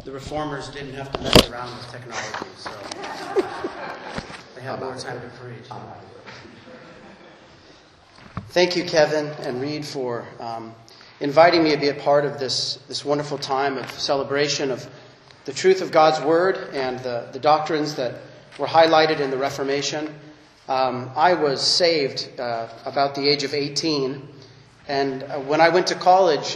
the reformers didn't have to mess around with technology, so they have more time to preach. Thank you, Kevin and Reed, for inviting me to be a part of this wonderful time of celebration of the truth of God's Word and the doctrines that were highlighted in the Reformation. I was saved about the age of 18, and when I went to college,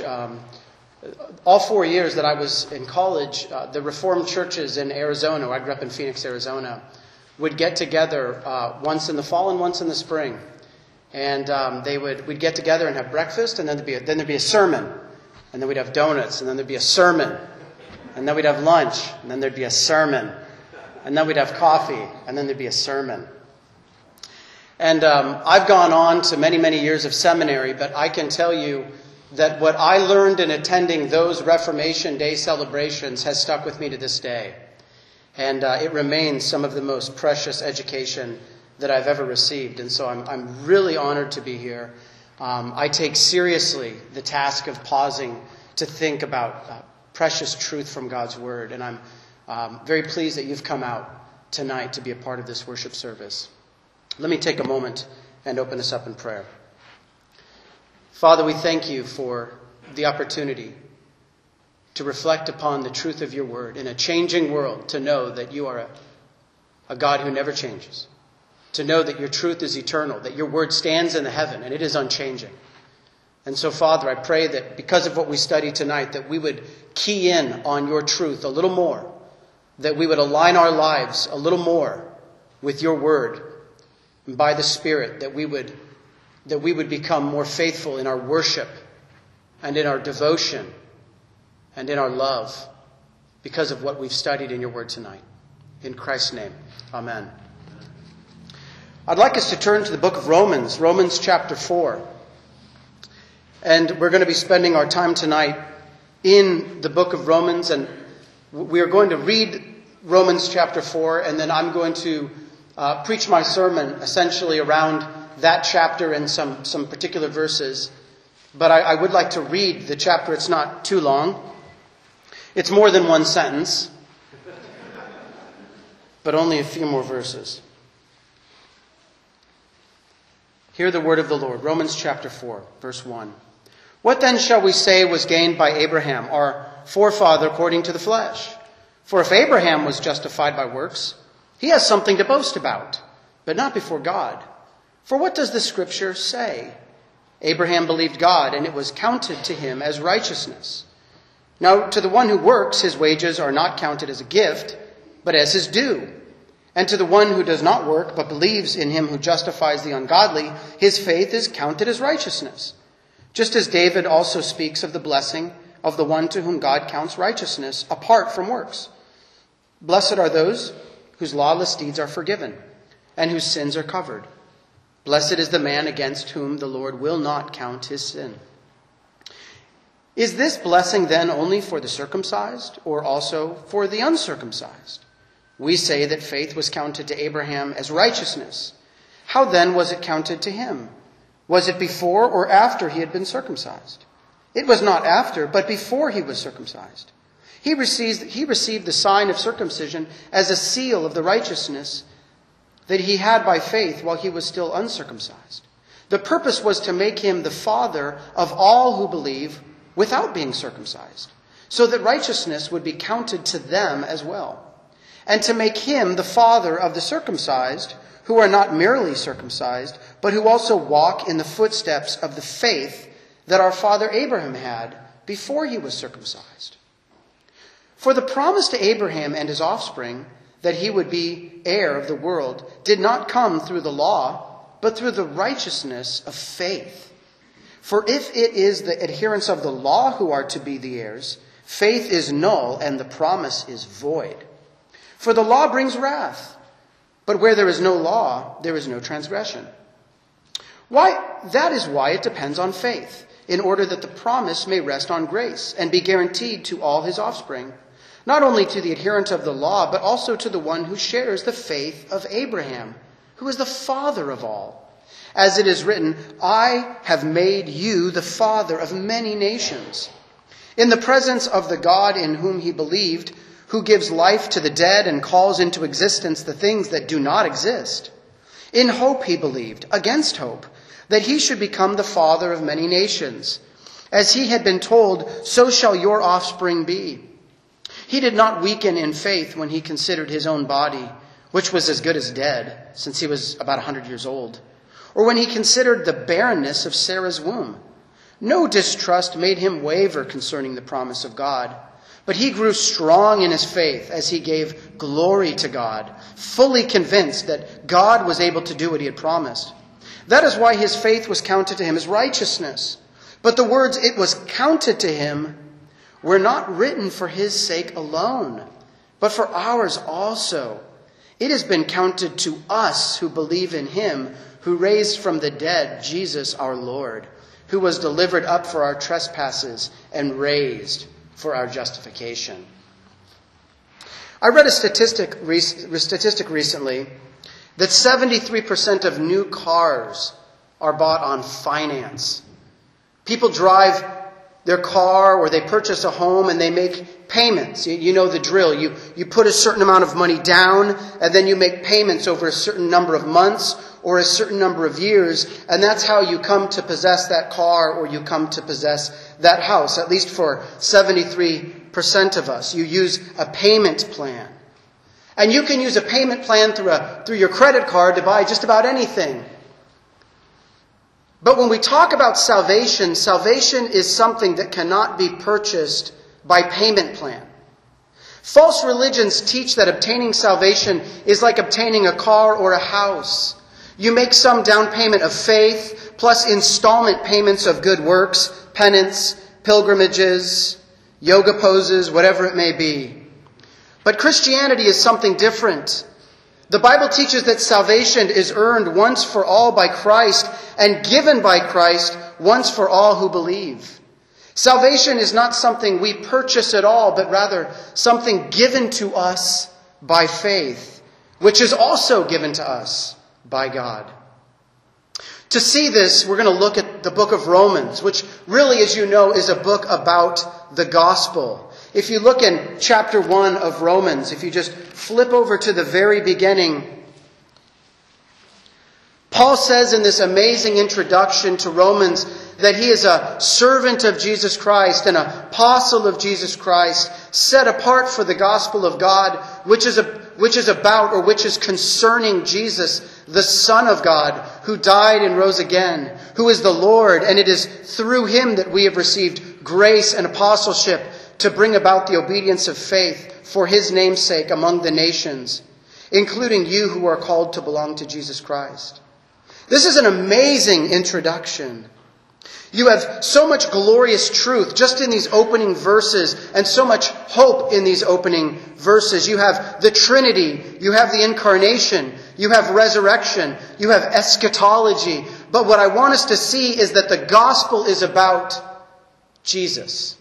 all 4 years that I was in college, the Reformed churches in Arizona, I grew up in Phoenix, Arizona, would get together once in the fall and once in the spring. And we'd get together and have breakfast, and then there'd be a sermon, and then we'd have donuts, and then there'd be a sermon, and then we'd have lunch, and then there'd be a sermon, and then we'd have coffee, and then there'd be a sermon. And I've gone on to many, many years of seminary, but I can tell you that what I learned in attending those Reformation Day celebrations has stuck with me to this day. And it remains some of the most precious education that I've ever received. And so I'm really honored to be here. I take seriously the task of pausing to think about precious truth from God's Word. And I'm very pleased that you've come out tonight to be a part of this worship service. Let me take a moment and open us up in prayer. Father, we thank you for the opportunity to reflect upon the truth of your word in a changing world, to know that you are a God who never changes, to know that your truth is eternal, that your word stands in the heaven and it is unchanging. And so, Father, I pray that because of what we study tonight, that we would key in on your truth a little more, that we would align our lives a little more with your word, and by the Spirit, that we would become more faithful in our worship and in our devotion and in our love because of what we've studied in your word tonight. In Christ's name, amen. I'd like us to turn to the book of Romans, Romans chapter 4. And we're going to be spending our time tonight in the book of Romans, and we are going to read Romans chapter 4, and then I'm going to preach my sermon essentially around that chapter and some particular verses. But I would like to read the chapter. It's not too long. It's more than one sentence, but only a few more verses. Hear the word of the Lord. Romans chapter 4, verse 1. What then shall we say was gained by Abraham, our forefather according to the flesh? For if Abraham was justified by works, he has something to boast about, but not before God. For what does the Scripture say? Abraham believed God, and it was counted to him as righteousness. Now, to the one who works, his wages are not counted as a gift, but as his due. And to the one who does not work, but believes in him who justifies the ungodly, his faith is counted as righteousness. Just as David also speaks of the blessing of the one to whom God counts righteousness apart from works. Blessed are those whose lawless deeds are forgiven, and whose sins are covered. Blessed is the man against whom the Lord will not count his sin. Is this blessing then only for the circumcised, or also for the uncircumcised? We say that faith was counted to Abraham as righteousness. How then was it counted to him? Was it before or after he had been circumcised? It was not after, but before he was circumcised. He received the sign of circumcision as a seal of the righteousness that he had by faith while he was still uncircumcised. The purpose was to make him the father of all who believe without being circumcised, so that righteousness would be counted to them as well, and to make him the father of the circumcised, who are not merely circumcised, but who also walk in the footsteps of the faith that our father Abraham had before he was circumcised. For the promise to Abraham and his offspring that he would be heir of the world did not come through the law, but through the righteousness of faith. For if it is the adherents of the law who are to be the heirs, faith is null and the promise is void. For the law brings wrath, but where there is no law, there is no transgression. That is why it depends on faith, in order that the promise may rest on grace and be guaranteed to all his offspring, not only to the adherent of the law, but also to the one who shares the faith of Abraham, who is the father of all. As it is written, I have made you the father of many nations. in the presence of the God in whom he believed, who gives life to the dead and calls into existence the things that do not exist. In hope he believed, against hope, that he should become the father of many nations. As he had been told, so shall your offspring be. He did not weaken in faith when he considered his own body, which was as good as dead, since he was about 100 years old, or when he considered the barrenness of Sarah's womb. No distrust made him waver concerning the promise of God, but he grew strong in his faith as he gave glory to God, fully convinced that God was able to do what he had promised. That is why his faith was counted to him as righteousness. But the words "it was counted to him" were not written for his sake alone, but for ours also. It has been counted to us who believe in him who raised from the dead Jesus our Lord, who was delivered up for our trespasses and raised for our justification. I read a statistic recently that 73% of new cars are bought on finance. People drive their car or they purchase a home and they make payments. You know the drill. You put a certain amount of money down and then you make payments over a certain number of months or a certain number of years, and that's how you come to possess that car or you come to possess that house. At least for 73% of us, you use a payment plan. And you can use a payment plan through your credit card to buy just about anything. But when we talk about salvation, salvation is something that cannot be purchased by payment plan. False religions teach that obtaining salvation is like obtaining a car or a house. You make some down payment of faith, plus installment payments of good works, penance, pilgrimages, yoga poses, whatever it may be. But Christianity is something different. The Bible teaches that salvation is earned once for all by Christ and given by Christ once for all who believe. Salvation is not something we purchase at all, but rather something given to us by faith, which is also given to us by God. To see this, we're going to look at the book of Romans, which really, as you know, is a book about the gospel. If you look in chapter 1 of Romans, if you just flip over to the very beginning, Paul says in this amazing introduction to Romans that he is a servant of Jesus Christ, an apostle of Jesus Christ, set apart for the gospel of God, which is about, or which is concerning Jesus, the Son of God, who died and rose again, who is the Lord, and it is through him that we have received grace and apostleship to bring about the obedience of faith for his name's sake among the nations, including you who are called to belong to Jesus Christ. This is an amazing introduction. You have so much glorious truth just in these opening verses and so much hope in these opening verses. You have the Trinity, you have the Incarnation, you have resurrection, you have eschatology. But what I want us to see is that the gospel is about Jesus.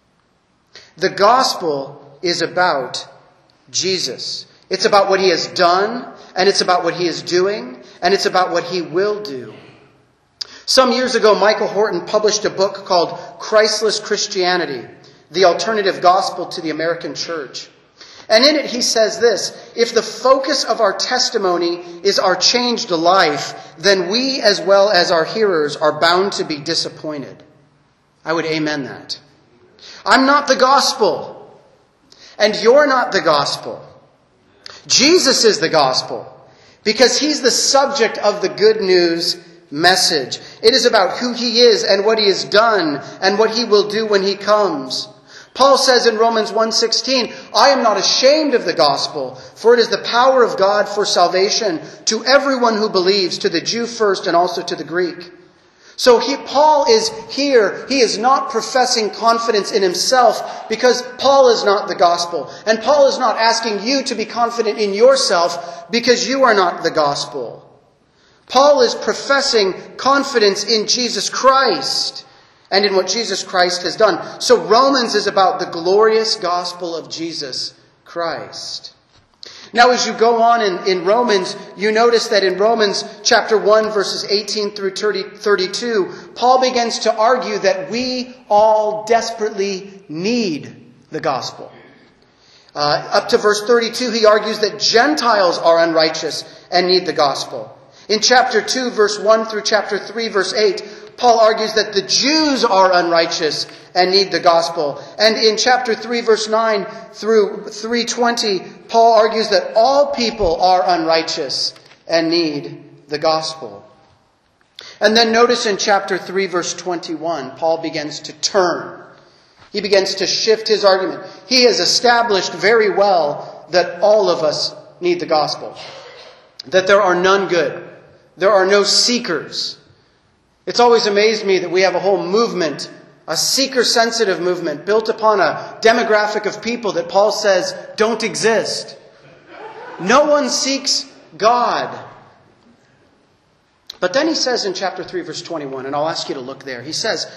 The gospel is about Jesus. It's about what he has done, and it's about what he is doing, and it's about what he will do. Some years ago, Michael Horton published a book called Christless Christianity, the alternative gospel to the American church. And in it he says this: if the focus of our testimony is our changed life, then we as well as our hearers are bound to be disappointed. I would amen that. I'm not the gospel, and you're not the gospel. Jesus is the gospel, because he's the subject of the good news message. It is about who he is and what he has done and what he will do when he comes. Paul says in Romans 1:16, I am not ashamed of the gospel, for it is the power of God for salvation to everyone who believes, to the Jew first and also to the Greek. So Paul is here. He is not professing confidence in himself because Paul is not the gospel. And Paul is not asking you to be confident in yourself because you are not the gospel. Paul is professing confidence in Jesus Christ and in what Jesus Christ has done. So Romans is about the glorious gospel of Jesus Christ. Now, as you go on in Romans, you notice that in Romans chapter 1, verses 18 through 32, Paul begins to argue that we all desperately need the gospel. Up to verse 32, he argues that Gentiles are unrighteous and need the gospel. In chapter 2, verse 1 through chapter 3, verse 8, Paul argues that the Jews are unrighteous and need the gospel. And in chapter 3, verse 9 through 3:20, Paul argues that all people are unrighteous and need the gospel. And then notice in chapter 3, verse 21, Paul begins to turn. He begins to shift his argument. He has established very well that all of us need the gospel. That there are none good. There are no seekers. It's always amazed me that we have a whole movement, a seeker-sensitive movement, built upon a demographic of people that Paul says don't exist. No one seeks God. But then he says in chapter 3, verse 21, and I'll ask you to look there. He says,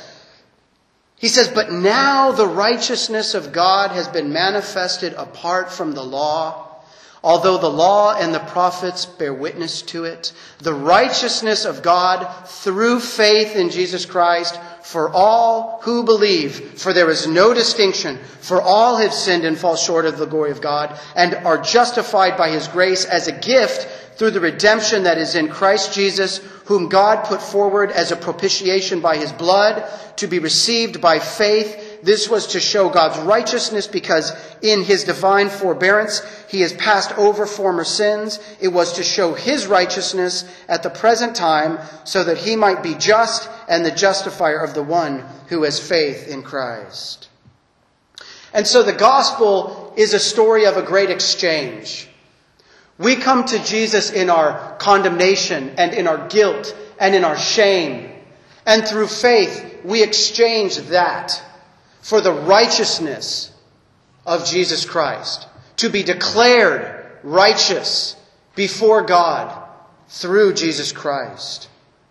but now the righteousness of God has been manifested apart from the law. Although the law and the prophets bear witness to it, the righteousness of God through faith in Jesus Christ for all who believe. For there is no distinction, for all have sinned and fall short of the glory of God, and are justified by His grace as a gift through the redemption that is in Christ Jesus, whom God put forward as a propitiation by His blood, to be received by faith. This was to show God's righteousness, because in His divine forbearance He has passed over former sins. It was to show His righteousness at the present time, so that He might be just and the justifier of the one who has faith in Christ. And so the gospel is a story of a great exchange. We come to Jesus in our condemnation and in our guilt and in our shame. And through faith, we exchange that for the righteousness of Jesus Christ, to be declared righteous before God through Jesus Christ.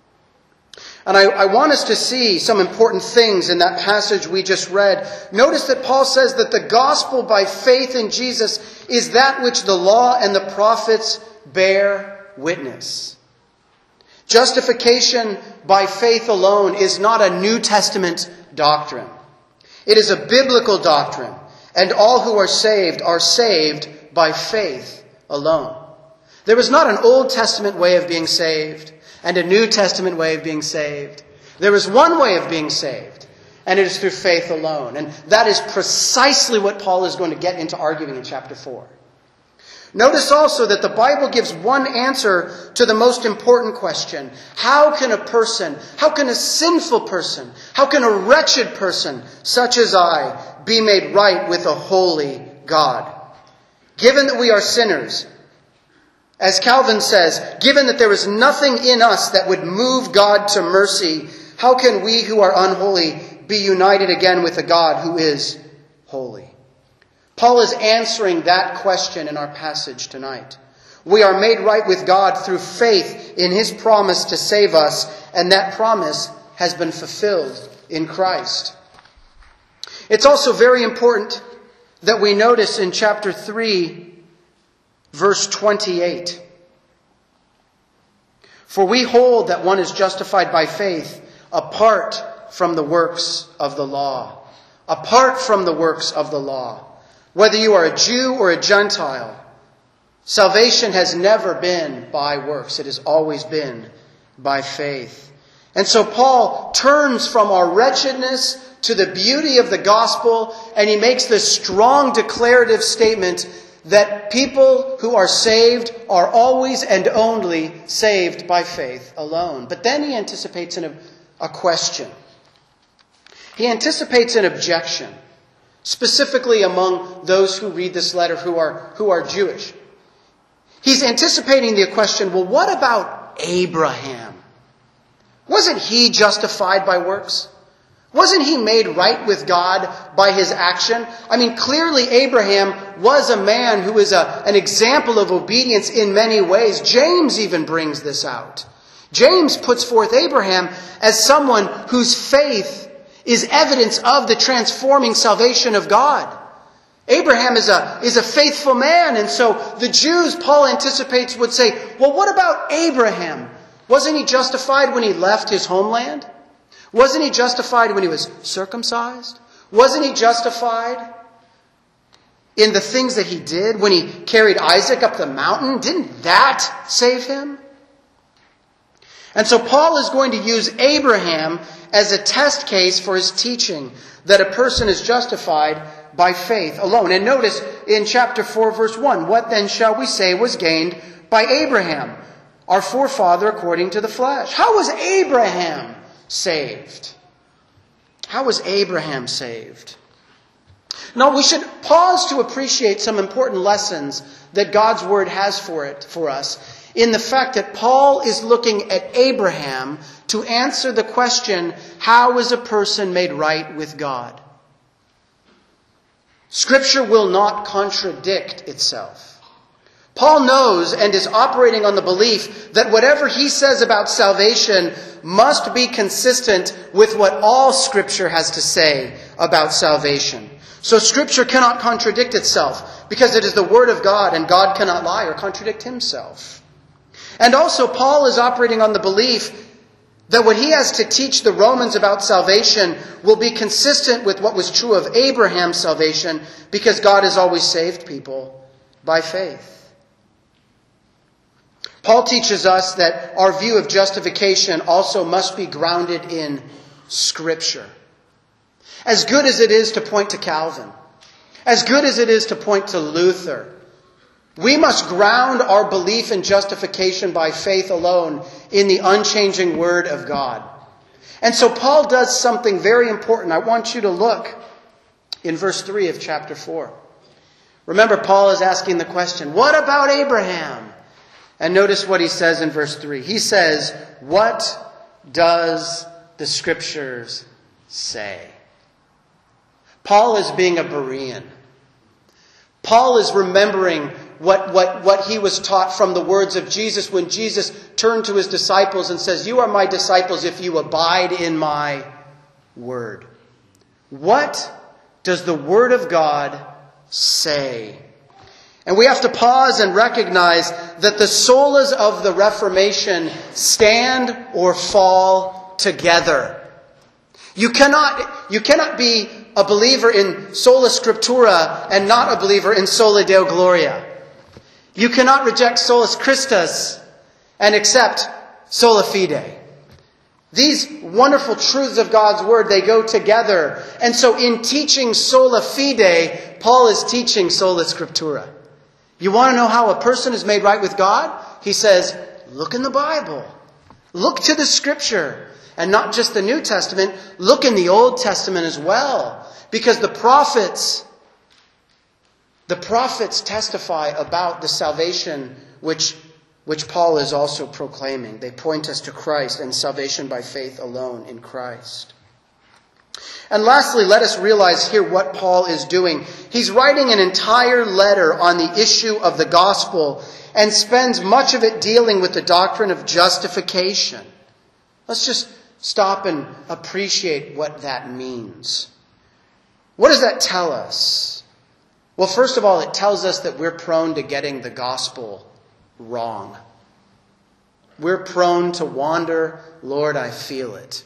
And I want us to see some important things in that passage we just read. Notice that Paul says that the gospel by faith in Jesus is that which the law and the prophets bear witness. Justification by faith alone is not a New Testament doctrine. It is a biblical doctrine, and all who are saved by faith alone. There is not an Old Testament way of being saved and a New Testament way of being saved. There is one way of being saved, and it is through faith alone. And that is precisely what Paul is going to get into arguing in chapter 4. Notice also that the Bible gives one answer to the most important question. How can a sinful person, how can a wretched person such as I be made right with a holy God? Given that we are sinners, as Calvin says, given that there is nothing in us that would move God to mercy, how can we who are unholy be united again with a God who is holy? Paul is answering that question in our passage tonight. We are made right with God through faith in His promise to save us, and that promise has been fulfilled in Christ. It's also very important that we notice in chapter 3, verse 28. For we hold that one is justified by faith apart from the works of the law. Apart from the works of the law. Whether you are a Jew or a Gentile, salvation has never been by works. It has always been by faith. And so Paul turns from our wretchedness to the beauty of the gospel, and he makes this strong declarative statement that people who are saved are always and only saved by faith alone. But then he anticipates a question. He anticipates an objection. Specifically among those who read this letter who are Jewish. He's anticipating the question, well, what about Abraham? Wasn't he justified by works? Wasn't he made right with God by his action? I mean, clearly Abraham was a man who is an example of obedience in many ways. James even brings this out. James puts forth Abraham as someone whose faith is evidence of the transforming salvation of God. Abraham is a faithful man. And so the Jews, Paul anticipates, would say, well, what about Abraham? Wasn't he justified when he left his homeland? Wasn't he justified when he was circumcised? Wasn't he justified in the things that he did when he carried Isaac up the mountain? Didn't that save him? And so Paul is going to use Abraham as a test case for his teaching that a person is justified by faith alone. And notice in chapter 4, verse 1, what then shall we say was gained by Abraham, our forefather according to the flesh? How was Abraham saved? How was Abraham saved? Now, we should pause to appreciate some important lessons that God's Word has for us in the fact that Paul is looking at Abraham to answer the question, how is a person made right with God? Scripture will not contradict itself. Paul knows and is operating on the belief that whatever he says about salvation must be consistent with what all Scripture has to say about salvation. So Scripture cannot contradict itself because it is the Word of God, and God cannot lie or contradict himself. And also Paul is operating on the belief that what he has to teach the Romans about salvation will be consistent with what was true of Abraham's salvation, because God has always saved people by faith. Paul teaches us that our view of justification also must be grounded in Scripture. As good as it is to point to Calvin, as good as it is to point to Luther, we must ground our belief in justification by faith alone in the unchanging Word of God. And so Paul does something very important. I want you to look in verse 3 of chapter 4. Remember, Paul is asking the question, what about Abraham? And notice what he says in verse 3. He says, what does the Scriptures say? Paul is being a Berean. Paul is remembering what he was taught from the words of Jesus when Jesus turned to his disciples and says, you are my disciples if you abide in my word. What does the Word of God say? And we have to pause and recognize that the solas of the Reformation stand or fall together. You cannot be a believer in sola scriptura and not a believer in sola Deo Gloria. You cannot reject solus Christus and accept sola fide. These wonderful truths of God's Word, they go together. And so in teaching sola fide, Paul is teaching sola scriptura. You want to know how a person is made right with God? He says, look in the Bible. Look to the Scripture. And not just the New Testament, look in the Old Testament as well. Because the prophets testify about the salvation which Paul is also proclaiming. They point us to Christ and salvation by faith alone in Christ. And lastly, let us realize here what Paul is doing. He's writing an entire letter on the issue of the gospel and spends much of it dealing with the doctrine of justification. Let's just stop and appreciate what that means. What does that tell us? Well, first of all, it tells us that we're prone to getting the gospel wrong. We're prone to wander. Lord, I feel it.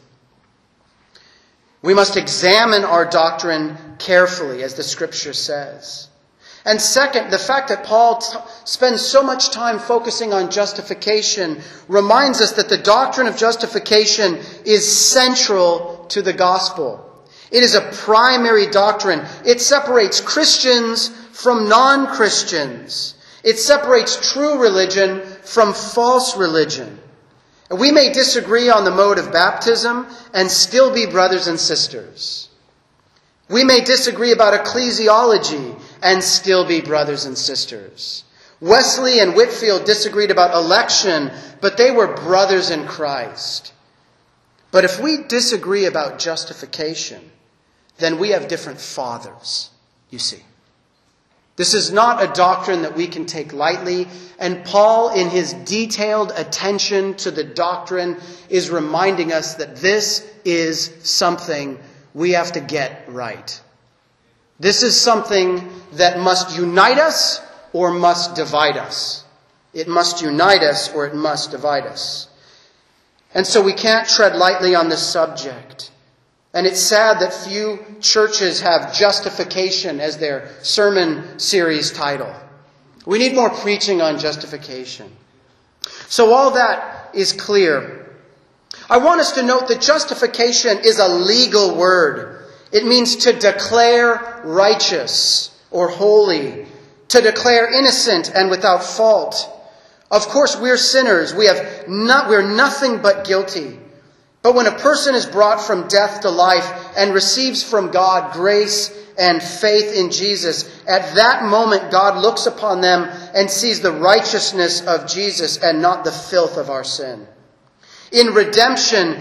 We must examine our doctrine carefully, as the Scripture says. And second, the fact that Paul spends so much time focusing on justification reminds us that the doctrine of justification is central to the gospel. It is a primary doctrine. It separates Christians from non-Christians. It separates true religion from false religion. And we may disagree on the mode of baptism and still be brothers and sisters. We may disagree about ecclesiology and still be brothers and sisters. Wesley and Whitefield disagreed about election, but they were brothers in Christ. But if we disagree about justification, then we have different fathers, you see. This is not a doctrine that we can take lightly, and Paul, in his detailed attention to the doctrine, is reminding us that this is something we have to get right. This is something that must unite us or must divide us. It must unite us or it must divide us. And so we can't tread lightly on this subject. And it's sad that few churches have justification as their sermon series title. We need more preaching on justification. So all that is clear. I want us to note that justification is a legal word. It means to declare righteous or holy, to declare innocent and without fault. Of course, we're sinners. We're nothing but guilty. But when a person is brought from death to life and receives from God grace and faith in Jesus, at that moment God looks upon them and sees the righteousness of Jesus and not the filth of our sin. In redemption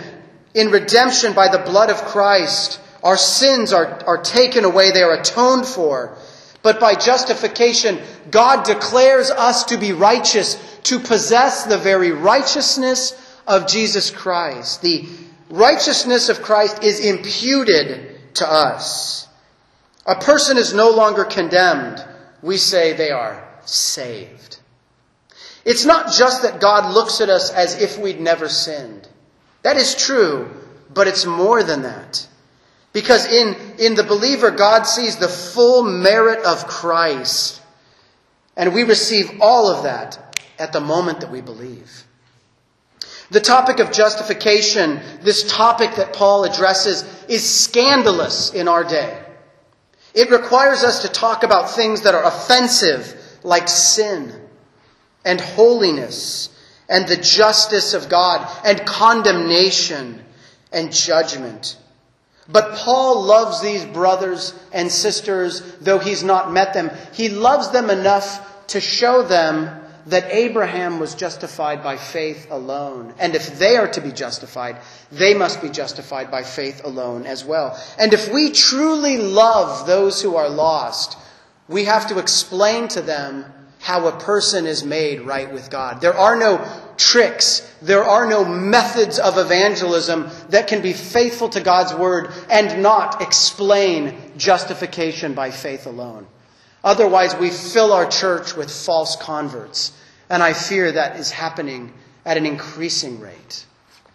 by the blood of Christ, our sins are taken away, they are atoned for. But by justification, God declares us to be righteous, to possess the very righteousness of Jesus Christ. The righteousness of Christ is imputed to us. A person is no longer condemned. We say they are saved. It's not just that God looks at us as if we'd never sinned. That is true, but it's more than that. Because in the believer, God sees the full merit of Christ. And we receive all of that at the moment that we believe. The topic of justification, this topic that Paul addresses, is scandalous in our day. It requires us to talk about things that are offensive, like sin and holiness and the justice of God and condemnation and judgment. But Paul loves these brothers and sisters, though he's not met them. He loves them enough to show them that Abraham was justified by faith alone. And if they are to be justified, they must be justified by faith alone as well. And if we truly love those who are lost, we have to explain to them how a person is made right with God. There are no tricks. There are no methods of evangelism that can be faithful to God's word and not explain justification by faith alone. Otherwise, we fill our church with false converts. And I fear that is happening at an increasing rate.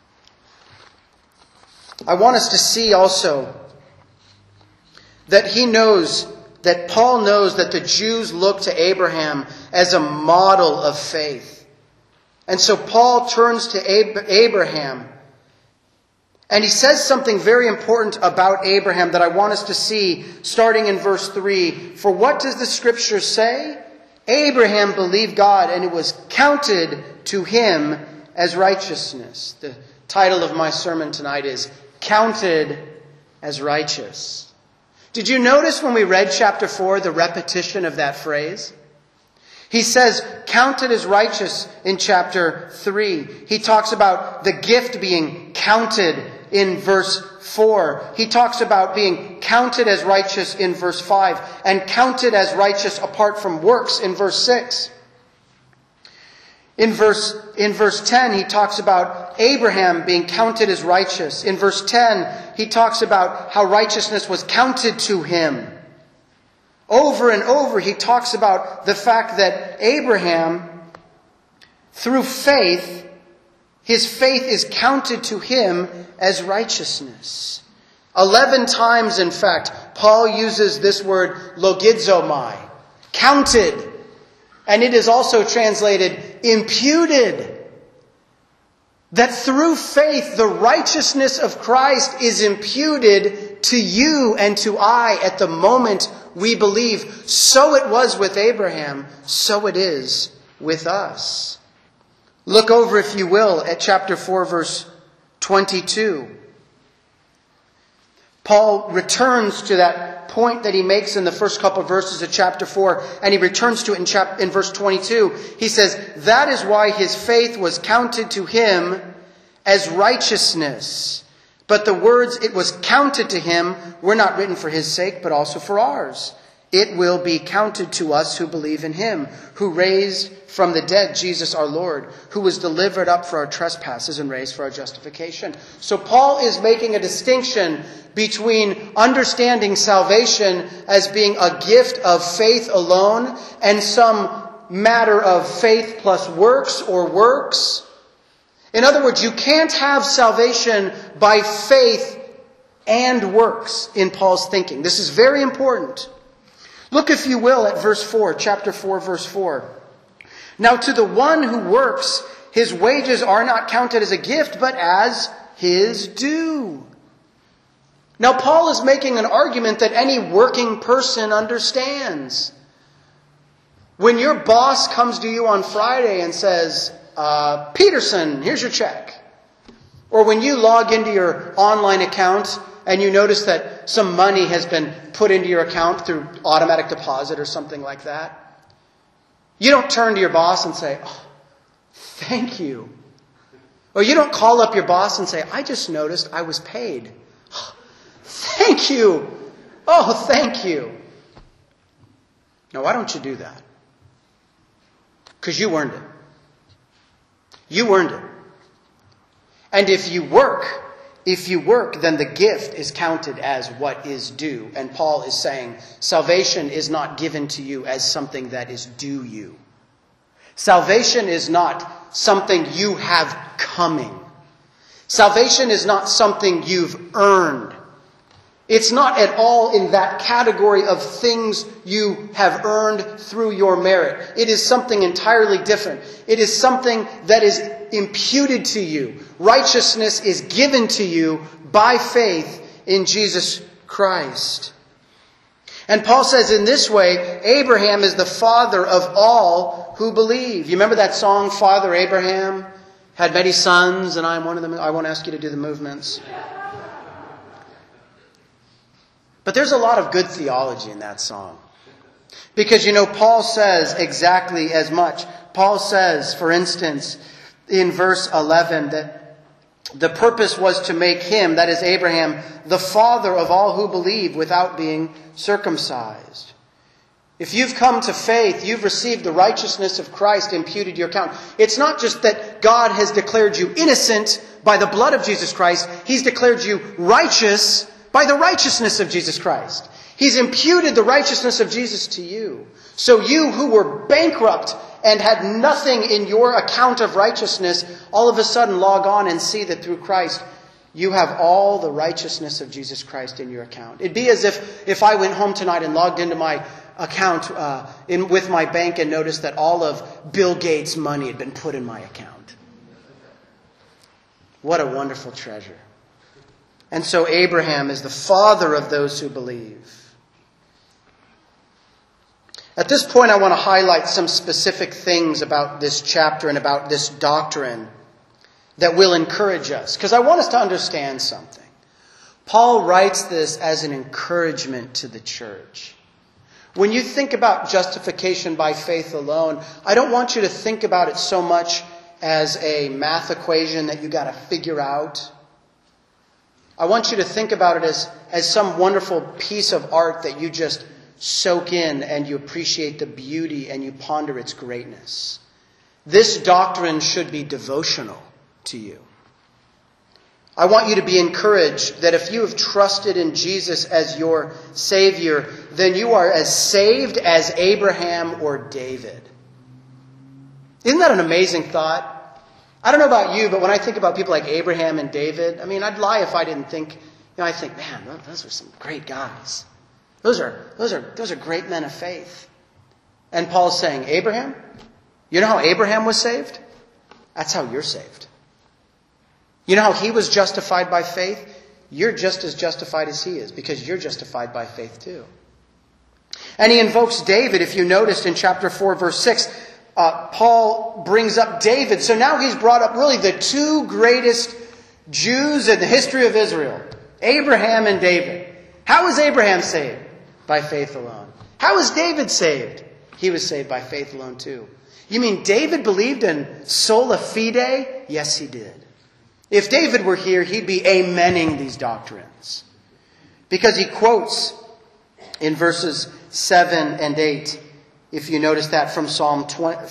I want us to see also that Paul knows that the Jews look to Abraham as a model of faith. And so Paul turns to Abraham and he says something very important about Abraham that I want us to see starting in verse 3. For what does the scripture say? Abraham believed God and it was counted to him as righteousness. The title of my sermon tonight is Counted as Righteous. Did you notice when we read chapter 4 the repetition of that phrase? He says, counted as righteous in chapter 3. He talks about the gift being counted in verse 4. He talks about being counted as righteous in verse 5 and counted as righteous apart from works in verse 6. In verse 10, he talks about Abraham being counted as righteous. In verse 10, he talks about how righteousness was counted to him. Over and over, he talks about the fact that Abraham, through faith, his faith is counted to him as righteousness. 11 times, in fact, Paul uses this word logizomai, counted. And it is also translated imputed. That through faith, the righteousness of Christ is imputed to you and to I at the moment we believe. So it was with Abraham, so it is with us. Look over, if you will, at chapter 4, verse 22. Paul returns to that point that he makes in the first couple of verses of chapter 4, and he returns to it in verse 22. He says, that is why his faith was counted to him as righteousness. But the words, it was counted to him, were not written for his sake, but also for ours. it will be counted to us who believe in him, who raised from the dead Jesus our Lord, who was delivered up for our trespasses and raised for our justification. So Paul is making a distinction between understanding salvation as being a gift of faith alone and some matter of faith plus works or works. In other words, you can't have salvation by faith and works in Paul's thinking. This is very important. Look, if you will, at verse 4, chapter 4, verse 4. Now to the one who works, his wages are not counted as a gift, but as his due. Now Paul is making an argument that any working person understands. When your boss comes to you on Friday and says, Peterson, here's your check. Or when you log into your online account and you notice that some money has been put into your account through automatic deposit or something like that, you don't turn to your boss and say, oh, thank you. Or you don't call up your boss and say, I just noticed I was paid. Oh, thank you. Oh, thank you. Now, why don't you do that? Because you earned it. You earned it. And if you work, then the gift is counted as what is due. And Paul is saying salvation is not given to you as something that is due you. Salvation is not something you have coming. Salvation is not something you've earned. It's not at all in that category of things you have earned through your merit. It is something entirely different. It is something that is imputed to you. Righteousness is given to you by faith in Jesus Christ. And Paul says in this way, Abraham is the father of all who believe. You remember that song, Father Abraham had many sons, and I am one of them. I won't ask you to do the movements. But there's a lot of good theology in that song. Because, Paul says exactly as much. Paul says, for instance, in verse 11, that the purpose was to make him, that is Abraham, the father of all who believe without being circumcised. If you've come to faith, you've received the righteousness of Christ imputed to your account. It's not just that God has declared you innocent by the blood of Jesus Christ. He's declared you righteous by the righteousness of Jesus Christ. He's imputed the righteousness of Jesus to you. So you who were bankrupt and had nothing in your account of righteousness, all of a sudden log on and see that through Christ you have all the righteousness of Jesus Christ in your account. It'd be as if I went home tonight and logged into my account with my bank and noticed that all of Bill Gates' money had been put in my account. What a wonderful treasure. And so Abraham is the father of those who believe. At this point, I want to highlight some specific things about this chapter and about this doctrine that will encourage us. Because I want us to understand something. Paul writes this as an encouragement to the church. When you think about justification by faith alone, I don't want you to think about it so much as a math equation that you got to figure out. I want you to think about it as some wonderful piece of art that you just soak in and you appreciate the beauty and you ponder its greatness. This doctrine should be devotional to you. I want you to be encouraged that if you have trusted in Jesus as your Savior, then you are as saved as Abraham or David. Isn't that an amazing thought? I don't know about you, but when I think about people like Abraham and David, I'd lie if I didn't think, I think, man, those are some great guys. Those are great men of faith. And Paul's saying, Abraham, you know how Abraham was saved? That's how you're saved. You know how he was justified by faith? You're just as justified as he is, because you're justified by faith too. And he invokes David. If you noticed in chapter 4, verse 6, Paul brings up David. So now he's brought up really the two greatest Jews in the history of Israel, Abraham and David. How was Abraham saved? By faith alone. How was David saved? He was saved by faith alone too. You mean David believed in sola fide? Yes, he did. If David were here, he'd be amening these doctrines. Because he quotes in verses 7 and 8. If you notice that from Psalm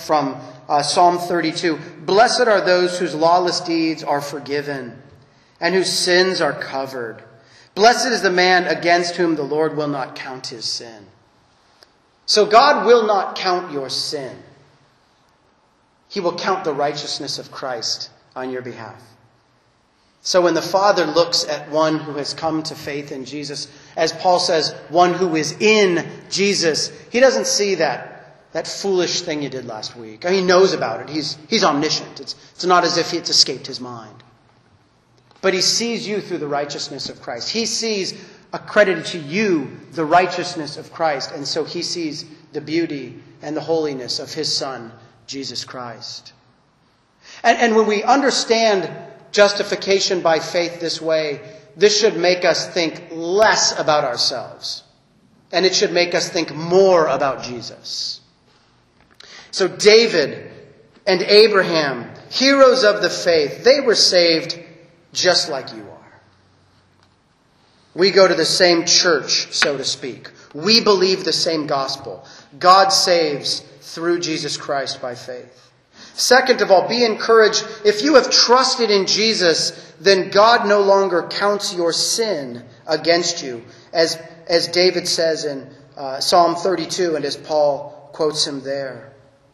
32. Blessed are those whose lawless deeds are forgiven and whose sins are covered. Blessed is the man against whom the Lord will not count his sin. So God will not count your sin. He will count the righteousness of Christ on your behalf. So when the Father looks at one who has come to faith in Jesus, as Paul says, one who is in Jesus, he doesn't see that foolish thing you did last week. He knows about it. He's omniscient. It's not as if it's escaped his mind. But he sees you through the righteousness of Christ. He sees accredited to you the righteousness of Christ. And so he sees the beauty and the holiness of his Son, Jesus Christ. And when we understand justification by faith this way, this should make us think less about ourselves. And it should make us think more about Jesus. So David and Abraham, heroes of the faith, they were saved just like you are. We go to the same church, so to speak. We believe the same gospel. God saves through Jesus Christ by faith. Second of all, be encouraged. If you have trusted in Jesus, then God no longer counts your sin against you, as David says in Psalm 32 and as Paul quotes him there.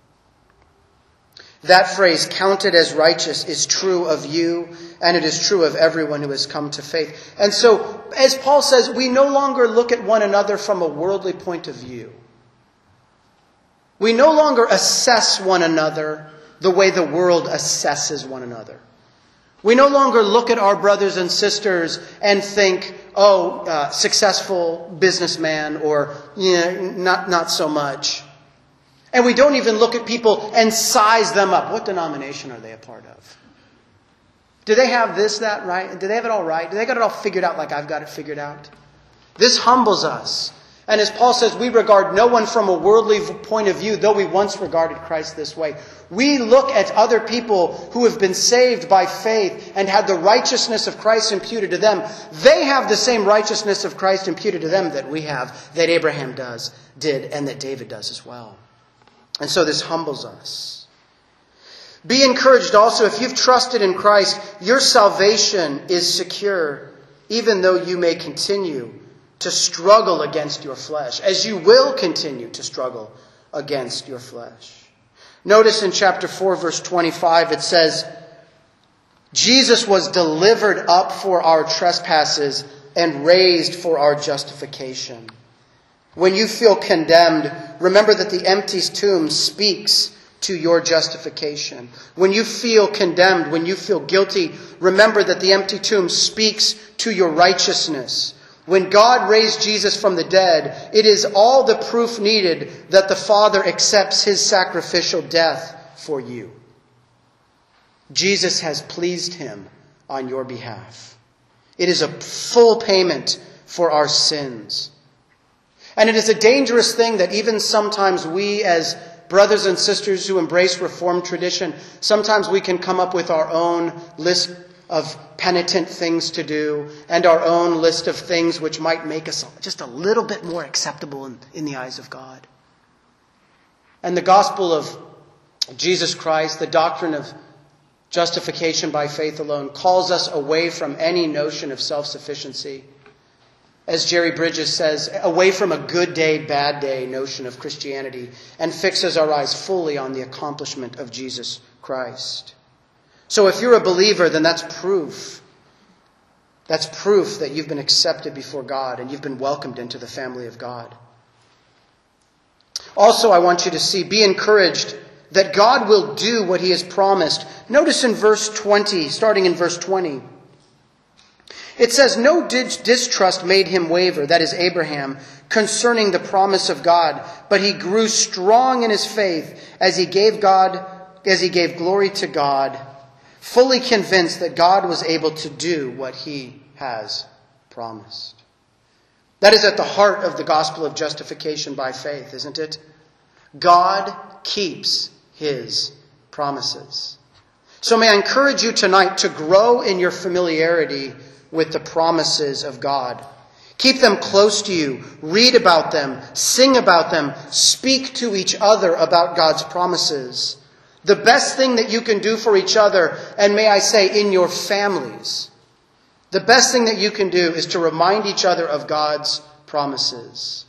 That phrase, counted as righteous, is true of you, and it is true of everyone who has come to faith. And so, as Paul says, we no longer look at one another from a worldly point of view. We no longer assess one another the way the world assesses one another. We no longer look at our brothers and sisters and think, successful businessman, or not so much. And we don't even look at people and size them up. What denomination are they a part of? Do they have this, that, right? Do they have it all right? Do they got it all figured out like I've got it figured out? This humbles us. And as Paul says, we regard no one from a worldly point of view, though we once regarded Christ this way. We look at other people who have been saved by faith and had the righteousness of Christ imputed to them. They have the same righteousness of Christ imputed to them that we have, that Abraham did, and that David does as well. And so this humbles us. Be encouraged also, if you've trusted in Christ, your salvation is secure, even though you may continue to struggle against your flesh, as you will continue to struggle against your flesh. Notice in chapter 4, verse 25, it says, Jesus was delivered up for our trespasses and raised for our justification. When you feel condemned, remember that the empty tomb speaks to your justification. When you feel condemned, when you feel guilty, remember that the empty tomb speaks to your righteousness. When God raised Jesus from the dead, it is all the proof needed that the Father accepts his sacrificial death for you. Jesus has pleased him on your behalf. It is a full payment for our sins. And it is a dangerous thing that even sometimes we, as brothers and sisters who embrace Reformed tradition, sometimes we can come up with our own list of penitent things to do and our own list of things which might make us just a little bit more acceptable in the eyes of God. And the gospel of Jesus Christ, the doctrine of justification by faith alone, calls us away from any notion of self-sufficiency. As Jerry Bridges says, away from a good day, bad day notion of Christianity, and fixes our eyes fully on the accomplishment of Jesus Christ. So if you're a believer, then that's proof. That's proof that you've been accepted before God and you've been welcomed into the family of God. Also, I want you to be encouraged that God will do what he has promised. Notice in verse 20, starting in verse 20. It says, no distrust made him waver, that is Abraham, concerning the promise of God, but he grew strong in his faith as he gave glory to God, fully convinced that God was able to do what he has promised. That is at the heart of the gospel of justification by faith, isn't it? God keeps his promises. So may I encourage you tonight to grow in your familiarity with the promises of God. Keep them close to you. Read about them. Sing about them. Speak to each other about God's promises. The best thing that you can do for each other, and may I say in your families, the best thing that you can do is to remind each other of God's promises.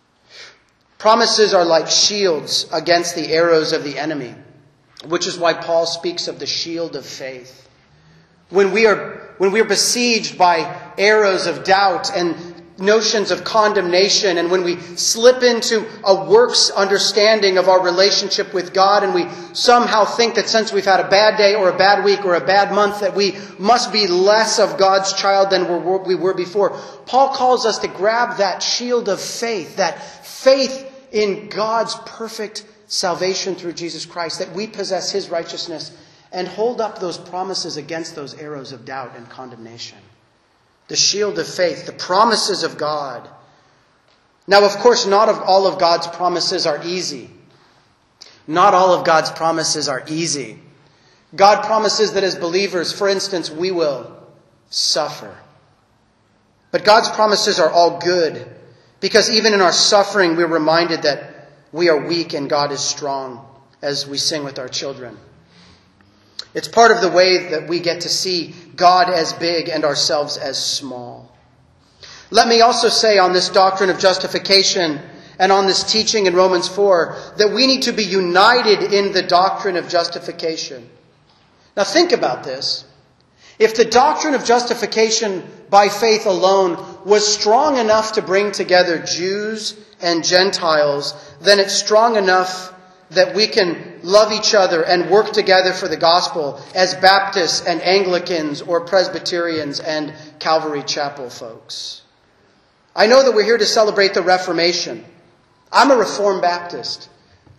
Promises are like shields against the arrows of the enemy, which is why Paul speaks of the shield of faith. When we are besieged by arrows of doubt and notions of condemnation, and when we slip into a works understanding of our relationship with God, and we somehow think that since we've had a bad day or a bad week or a bad month that we must be less of God's child than we were before, Paul calls us to grab that shield of faith, that faith in God's perfect salvation through Jesus Christ, that we possess His righteousness, and hold up those promises against those arrows of doubt and condemnation. The shield of faith, the promises of God. Now, of course, not all of God's promises are easy. Not all of God's promises are easy. God promises that as believers, for instance, we will suffer. But God's promises are all good, because even in our suffering, we're reminded that we are weak and God is strong, as we sing with our children. It's part of the way that we get to see God as big and ourselves as small. Let me also say on this doctrine of justification and on this teaching in Romans 4 that we need to be united in the doctrine of justification. Now think about this. If the doctrine of justification by faith alone was strong enough to bring together Jews and Gentiles, then it's strong enough that we can love each other and work together for the gospel as Baptists and Anglicans or Presbyterians and Calvary Chapel folks. I know that we're here to celebrate the Reformation. I'm a Reformed Baptist.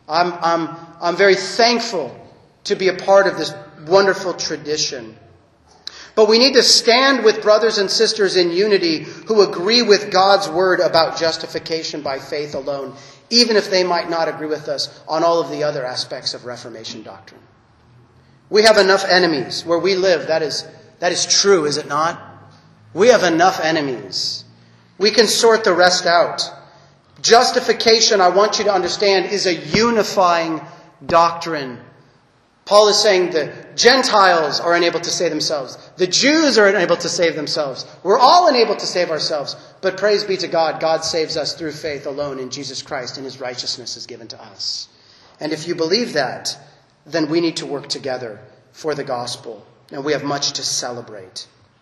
I'm very thankful to be a part of this wonderful tradition. But we need to stand with brothers and sisters in unity who agree with God's word about justification by faith alone, even if they might not agree with us on all of the other aspects of Reformation doctrine. We have enough enemies where we live. That is true, is it not? We have enough enemies. We can sort the rest out. Justification, I want you to understand, is a unifying doctrine. Paul is saying the Gentiles are unable to save themselves. The Jews are unable to save themselves. We're all unable to save ourselves. But praise be to God, God saves us through faith alone in Jesus Christ, and His righteousness is given to us. And if you believe that, then we need to work together for the gospel. And we have much to celebrate.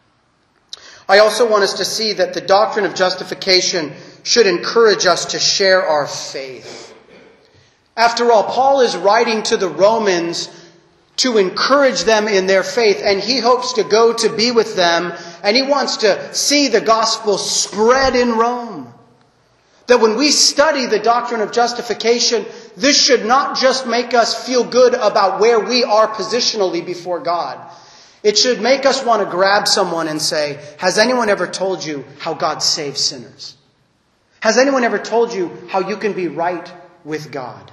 I also want us to see that the doctrine of justification should encourage us to share our faith. After all, Paul is writing to the Romans to encourage them in their faith, and he hopes to go to be with them, and he wants to see the gospel spread in Rome. That when we study the doctrine of justification, this should not just make us feel good about where we are positionally before God. It should make us want to grab someone and say, has anyone ever told you how God saves sinners? Has anyone ever told you how you can be right with God?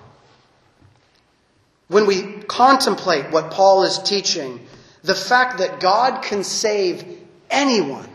When we contemplate what Paul is teaching, the fact that God can save anyone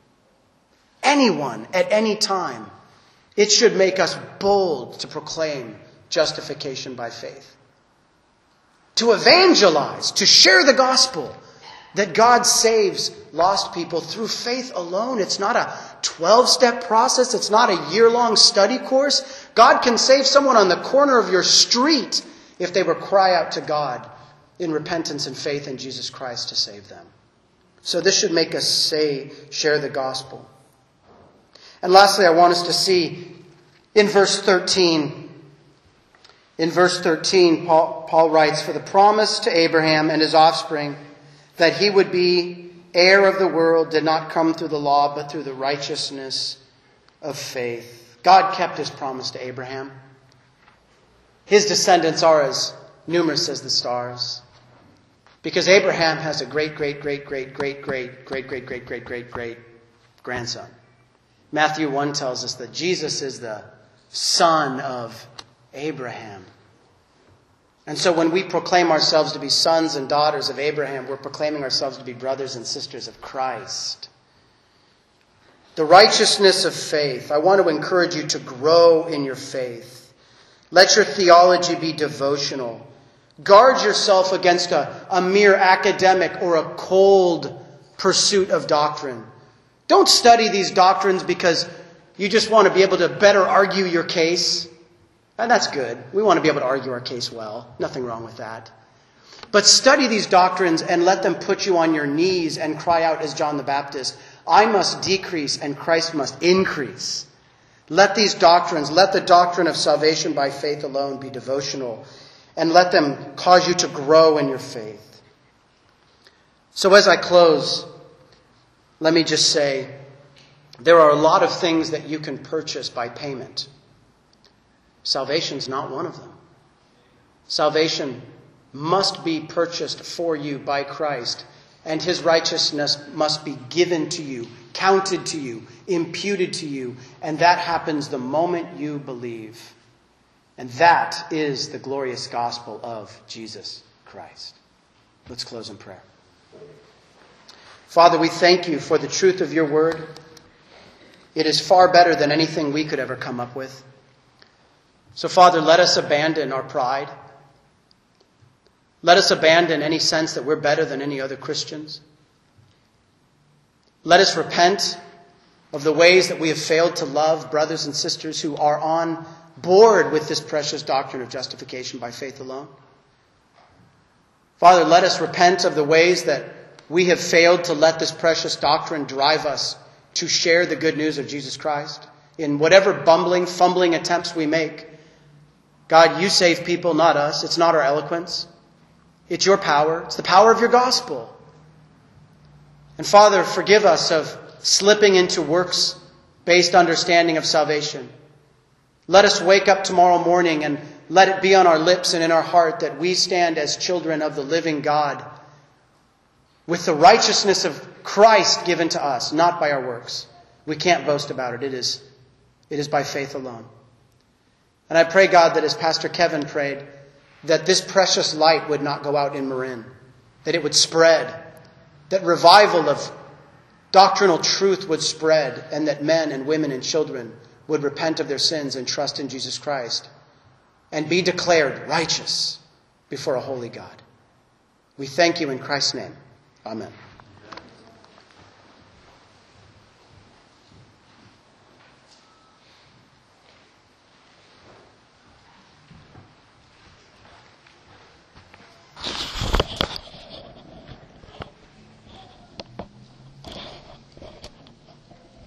at any time, it should make us bold to proclaim justification by faith. To evangelize, to share the gospel that God saves lost people through faith alone. It's not a 12-step process. It's not a year-long study course. God can save someone on the corner of your street if they will cry out to God in repentance and faith in Jesus Christ to save them. So this should make us share the gospel. And lastly, I want us to see in verse 13. In verse 13, Paul writes, "For the promise to Abraham and his offspring that he would be heir of the world did not come through the law, but through the righteousness of faith." God kept His promise to Abraham. His descendants are as numerous as the stars. Because Abraham has a great grandson. Matthew 1 tells us that Jesus is the son of Abraham. And so when we proclaim ourselves to be sons and daughters of Abraham, we're proclaiming ourselves to be brothers and sisters of Christ. the righteousness of faith. I want to encourage you to grow in your faith. Let your theology be devotional. Guard yourself against a mere academic or a cold pursuit of doctrine. Don't study these doctrines because you just want to be able to better argue your case. And that's good. We want to be able to argue our case well. Nothing wrong with that. But study these doctrines and let them put you on your knees and cry out as John the Baptist, I must decrease and Christ must increase. Let these doctrines, let the doctrine of salvation by faith alone be devotional, and let them cause you to grow in your faith. So as I close, let me just say, there are a lot of things that you can purchase by payment. Salvation's not one of them. Salvation must be purchased for you by Christ, and his righteousness must be given to you, counted to you, imputed to you, and that happens the moment you believe. And that is the glorious gospel of Jesus Christ. Let's close in prayer. Father, we thank you for the truth of your word. It is far better than anything we could ever come up with. So, Father, let us abandon our pride. Let us abandon any sense that we're better than any other Christians. Let us repent of the ways that we have failed to love brothers and sisters who are on board with this precious doctrine of justification by faith alone. Father, let us repent of the ways that we have failed to let this precious doctrine drive us to share the good news of Jesus Christ in whatever bumbling, fumbling attempts we make. God, you save people, not us. It's not our eloquence. It's your power. It's the power of your gospel. And Father, forgive us of slipping into works-based understanding of salvation. Let us wake up tomorrow morning and let it be on our lips and in our heart that we stand as children of the living God with the righteousness of Christ given to us, not by our works. We can't boast about it. It is by faith alone. And I pray, God, that as Pastor Kevin prayed, that this precious light would not go out in Marin, that it would spread, that revival of doctrinal truth would spread, and that men and women and children would repent of their sins and trust in Jesus Christ and be declared righteous before a holy God. We thank you in Christ's name. Amen.